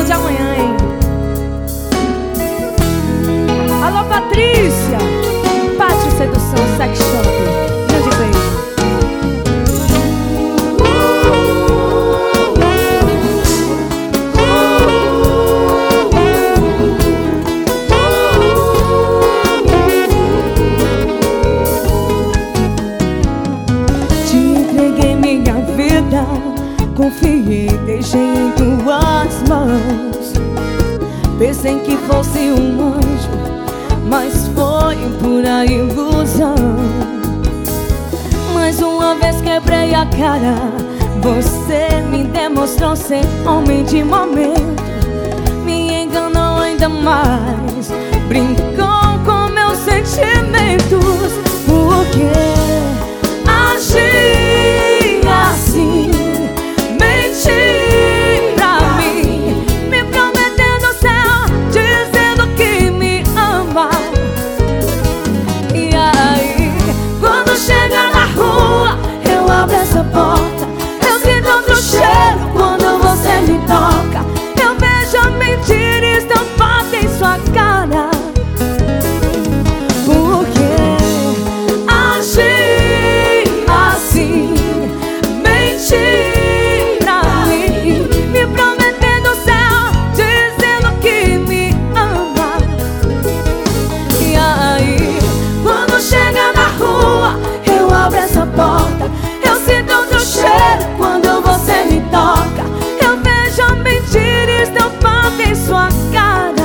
de amanhã, hein? Alô, Patrícia, Pátio Sedução Sex Shop. Grande beijo. Confiei, deixei em tuas mãos. Pensei que fosse um anjo, mas foi pura ilusão. Mais uma vez quebrei a cara. Você me demonstrou ser homem de momento. Me enganou ainda mais, brincou com meus sentimentos. Por que agir assim? Pra mim, me prometendo o céu, dizendo que me ama. E aí, quando chega na rua, eu abro essa porta. Eu sinto outro cheiro quando você me toca. Eu vejo a mentira estampada em sua cara. Por que agir assim? Mentir porta. Eu sinto outro cheiro quando você me toca. Eu vejo a mentira estampada em sua cara.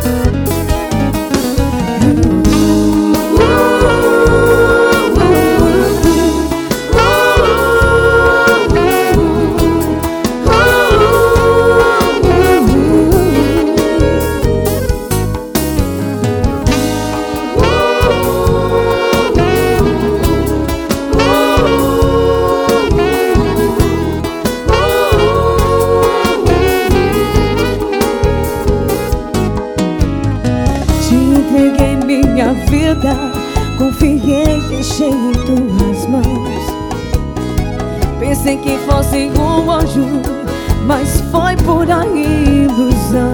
Entreguei minha vida, confiei, deixei em tuas mãos. Pensei que fosse um anjo, mas foi pura ilusão.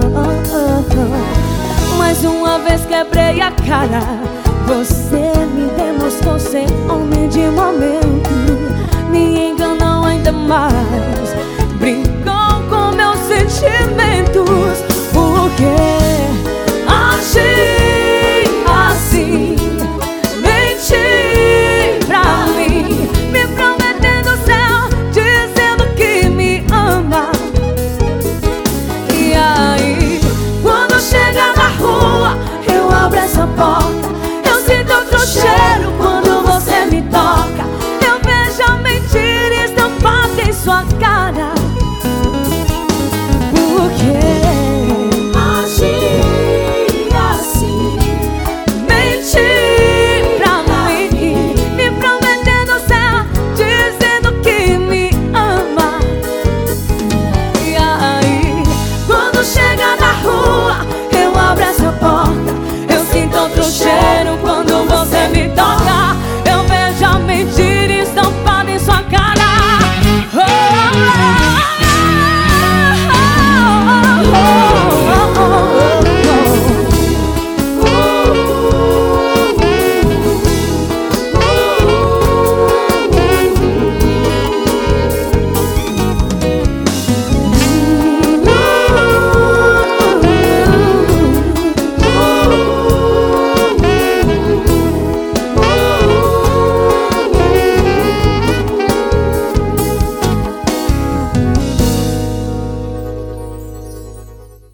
Mais uma vez quebrei a cara. Você me demonstrou ser homem de momento. Me enganou ainda mais, brincou com meus sentimentos. Por que agir assim? Mentir pra mim, me prometendo o céu, dizendo que me ama. E aí, quando chega na rua, eu abro essa porta. Eu sinto outro cheiro quando você me toca. Eu vejo a mentira estampada em sua cara.